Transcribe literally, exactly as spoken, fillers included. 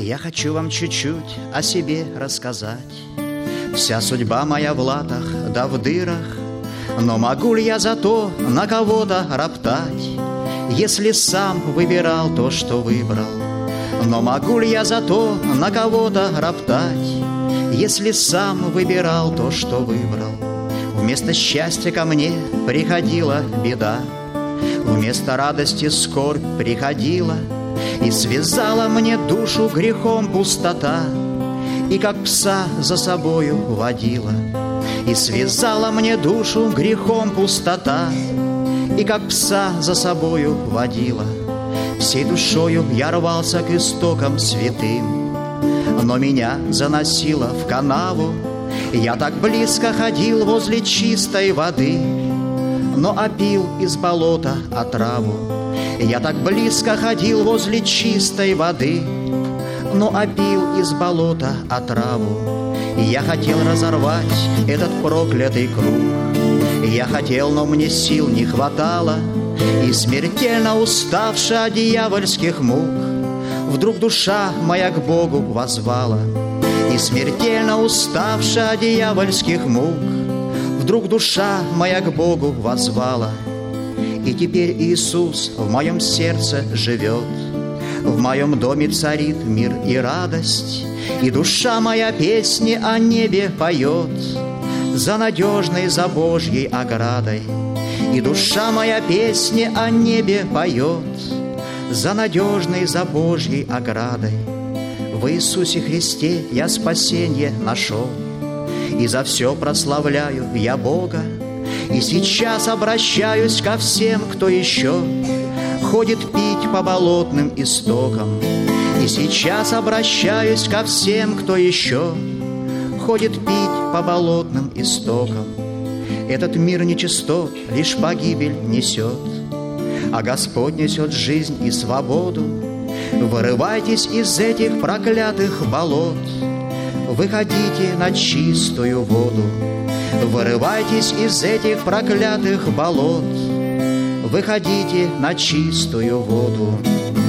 Я хочу вам чуть-чуть о себе рассказать. Вся судьба моя в латах да в дырах, но могу ли я зато на кого-то роптать, если сам выбирал то, что выбрал? Но могу ли я зато на кого-то роптать, если сам выбирал то, что выбрал? Вместо счастья ко мне приходила беда, вместо радости скорбь приходила, и связала мне душу грехом пустота, и как пса за собою водила. И связала мне душу грехом пустота, и как пса за собою водила. Всей душою я рвался к истокам святым, но меня заносило в канаву. Я так близко ходил возле чистой воды, но опил из болота отраву. Я так близко ходил возле чистой воды, но опил из болота отраву. Я хотел разорвать этот проклятый круг. Я хотел, но мне сил не хватало, и смертельно уставший от дьявольских мук, вдруг душа моя к Богу воззвала. И смертельно уставшая от дьявольских мук, вдруг душа моя к Богу воззвала. И теперь Иисус в моем сердце живет, в моем доме царит мир и радость, и душа моя песни о небе поет за надежной, за Божьей оградой. И душа моя песни о небе поет за надежной, за Божьей оградой. В Иисусе Христе я спасенье нашел, и за все прославляю я Бога. И сейчас обращаюсь ко всем, кто еще ходит пить по болотным истокам. И сейчас обращаюсь ко всем, кто еще ходит пить по болотным истокам. Этот мир нечистот лишь погибель несет, а Господь несет жизнь и свободу. Вырывайтесь из этих проклятых болот, выходите на чистую воду. Вырывайтесь из этих проклятых болот, выходите на чистую воду.